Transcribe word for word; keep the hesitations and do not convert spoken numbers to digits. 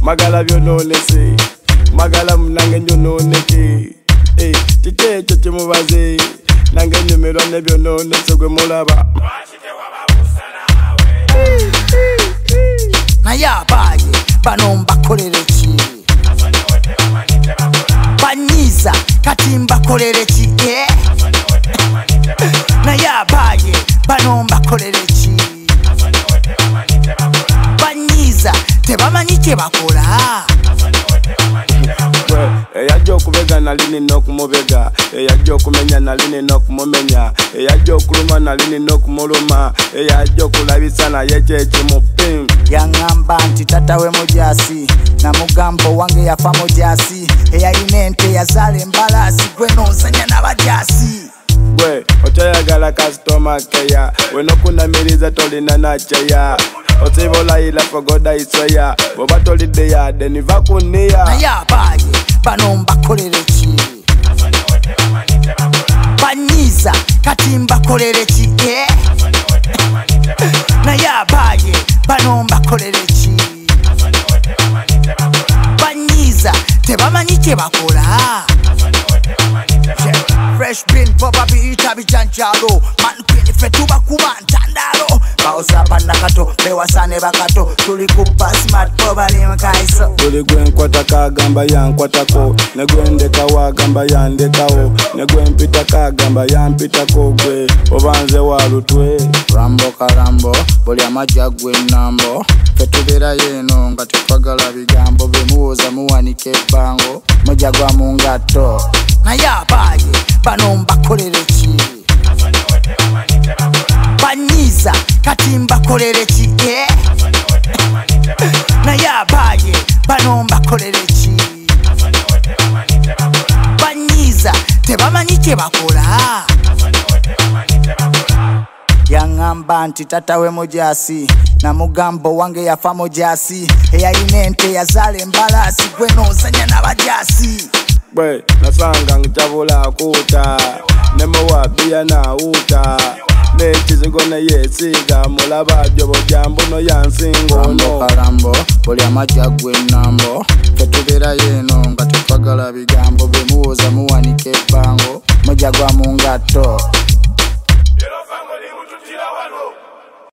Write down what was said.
magala byononese magala munange nyononeke eh titecho kimubaze nange nyumirwa ne byononese gwe mulaba na yabaye bano mbakolere ki banyiza kati mbakolere ki eh na yabaye bano mbakolere ki banyiza tebamanyi kye bakola eyajja okubega nali nina okumubega eyajja okumenya nali nina okumumenya eyajja okuluma nali nina okumuluma eyajja okulabisa naye kyekimu pim yaŋŋamba nti tata we mujasi na mugambo wange yafa mujasi eyalina ente yazaala embalaasi gwe nonsanya n'abajasi gwe okyayagala kasitoma keya wenokunamiriza tolina nakyeya osibolayira fogoda isoya bwoba tolidde yadde niva kuniya naye abaaye bano mbakolere ki banyiza kati mbakolere ki eh naye abaaye bano mbakolere ki banyiza tebamanyi kye bakola fresh bin popa biyita bijanjalo man kwini fe tubakuba ntandalo baosapa nakato bewasane bakato tuli kupa smart poba limkaiso tuli gwe nkwata kagamba yankwatako ne gwe ndeka wagamba yandekawo ne gwe mpita kagamba yampitako gwe obanze walutwe rambo karambo buli amajja gwe nambo fe tubeera yeno nga tetwagala bigambo bemuwoza muwanike ebbango mujja gwa mu ngatto naye abaaye bano mbakolere ki banyiza kati mbakolere ki eh naye abaaye bano mbakolere ki banyiza tebamanyi kye bakola yaŋŋamba nti tata we mujasi na mugambo wange yafa mujasi eyalina ente yazaala embalaasi gwe nonsanya n'abajasi bwe nasanga nkyabula akuuta ne muwabiya naawuuta n'ekizigo neyesiiga mulaba jobo jambuno yansinga ono karambo buli amajja gwe nambo tetubeera yeno nga tetwagala bigambo bemuwoza muwanika ebbango mujja gwa mu ngatto